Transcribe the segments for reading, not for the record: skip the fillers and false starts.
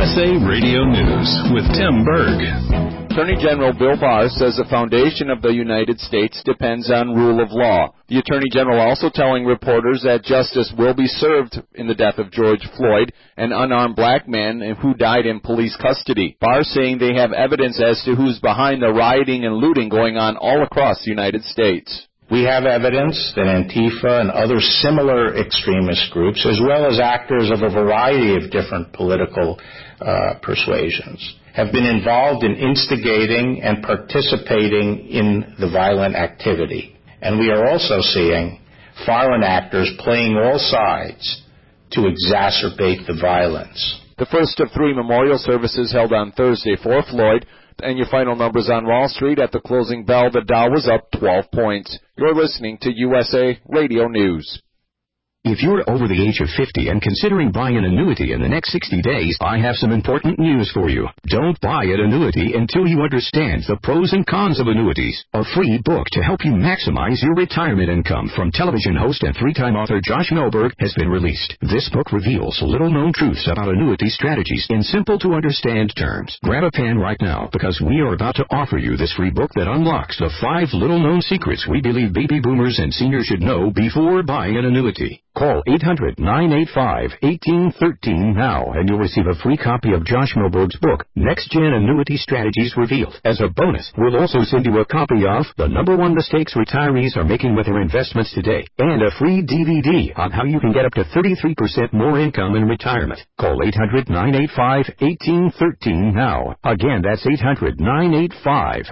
USA Radio News with Tim Berg. Attorney General Bill Barr says the foundation of the United States depends on rule of law. The Attorney General also telling reporters that justice will be served in the death of George Floyd, an unarmed black man who died in police custody. Barr saying they have evidence as to who's behind the rioting and looting going on all across the United States. We have evidence that Antifa and other similar extremist groups, as well as actors of a variety of different political persuasions, have been involved in instigating and participating in the violent activity. And we are also seeing foreign actors playing all sides to exacerbate the violence. The first of 3 memorial services held on Thursday for Floyd. And your final numbers on Wall Street at the closing bell, the Dow was up 12 points. You're listening to USA Radio News. If you're over the age of 50 and considering buying an annuity in the next 60 days, I have some important news for you. Don't buy an annuity until you understand the pros and cons of annuities. A free book to help you maximize your retirement income from television host and 3-time author Josh Melberg has been released. This book reveals little-known truths about annuity strategies in simple-to-understand terms. Grab a pen right now because we are about to offer you this free book that unlocks the 5 little-known secrets we believe baby boomers and seniors should know before buying an annuity. Call 800-985-1813 now, and you'll receive a free copy of Josh Melberg's book, Next Gen Annuity Strategies Revealed. As a bonus, we'll also send you a copy of The #1 Mistakes Retirees Are Making with Their Investments Today, and a free DVD on how you can get up to 33% more income in retirement. Call 800-985-1813 now. Again, that's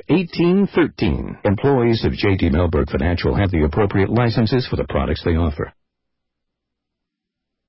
800-985-1813. Employees of J.D. Melberg Financial have the appropriate licenses for the products they offer.